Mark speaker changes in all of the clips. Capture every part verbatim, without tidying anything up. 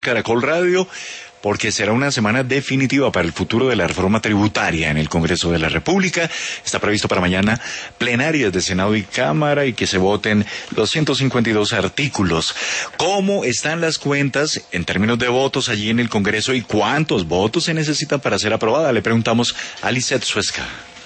Speaker 1: Caracol Radio, porque será una semana definitiva para el futuro de la reforma tributaria en el Congreso de la República. Está previsto para mañana plenarias de Senado y Cámara y que se voten los ciento cincuenta y dos artículos. ¿Cómo están las cuentas en términos de votos allí en el Congreso y cuántos votos se necesitan para ser aprobada? Le preguntamos a Lisette Suezca.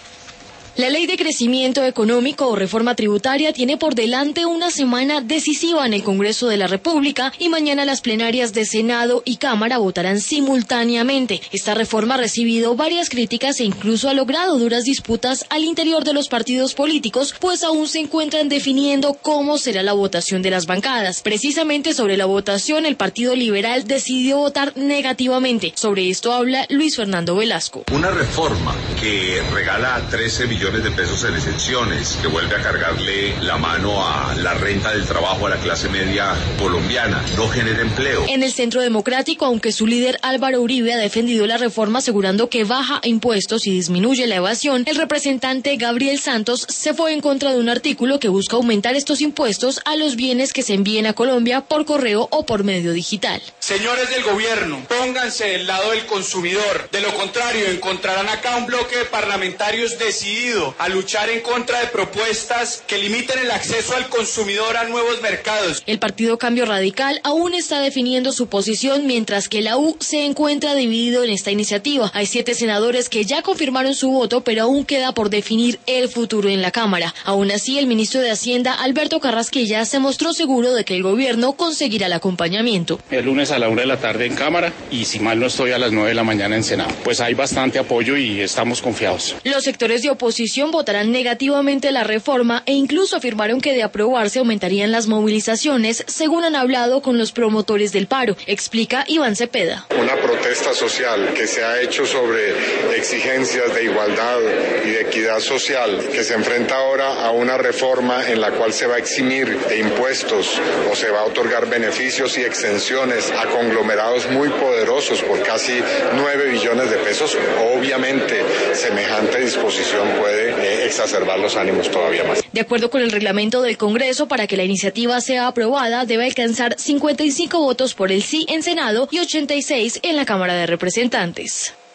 Speaker 2: La Ley de Crecimiento Económico o Reforma Tributaria tiene por delante una semana decisiva en el Congreso de la República y mañana las plenarias de Senado y Cámara votarán simultáneamente. Esta reforma ha recibido varias críticas e incluso ha logrado duras disputas al interior de los partidos políticos, pues aún se encuentran definiendo cómo será la votación de las bancadas. Precisamente sobre la votación, el Partido Liberal decidió votar negativamente. Sobre esto habla Luis Fernando Velasco.
Speaker 3: Una reforma que regala trece billones de pesos en exenciones, que vuelve a cargarle la mano a la renta del trabajo a la clase media colombiana, no genera empleo.
Speaker 2: En el Centro Democrático, aunque su líder Álvaro Uribe ha defendido la reforma asegurando que baja impuestos y disminuye la evasión, el representante Gabriel Santos se fue en contra de un artículo que busca aumentar estos impuestos a los bienes que se envíen a Colombia por correo o por medio digital.
Speaker 4: Señores del gobierno, pónganse del lado del consumidor. De lo contrario, encontrarán acá un bloque de parlamentarios decididos a luchar en contra de propuestas que limiten el acceso al consumidor a nuevos mercados.
Speaker 2: El Partido Cambio Radical aún está definiendo su posición, mientras que la U se encuentra dividido en esta iniciativa. Hay siete senadores que ya confirmaron su voto, pero aún queda por definir el futuro en la Cámara. Aún así, el ministro de Hacienda, Alberto Carrasquilla, se mostró seguro de que el gobierno conseguirá el acompañamiento.
Speaker 5: El lunes a la una de la tarde en Cámara y, si mal no estoy, a las nueve de la mañana en Senado. Pues hay bastante apoyo y estamos confiados.
Speaker 2: Los sectores de oposición votarán negativamente la reforma e incluso afirmaron que de aprobarse aumentarían las movilizaciones, según han hablado con los promotores del paro, explica Iván Cepeda.
Speaker 6: Una protesta social que se ha hecho sobre exigencias de igualdad y de equidad social, que se enfrenta ahora a una reforma en la cual se va a eximir de impuestos o se va a otorgar beneficios y exenciones a conglomerados muy poderosos por casi nueve billones de pesos. Obviamente, semejante disposición puede Eh, exacerbar los ánimos todavía más.
Speaker 2: De acuerdo con el reglamento del Congreso, para que la iniciativa sea aprobada, debe alcanzar cincuenta y cinco votos por el sí en Senado y ochenta y seis en la Cámara de Representantes.